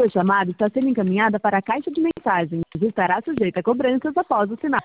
Sua chamada está sendo encaminhada para a caixa de mensagens e estará sujeita a cobranças após o sinal.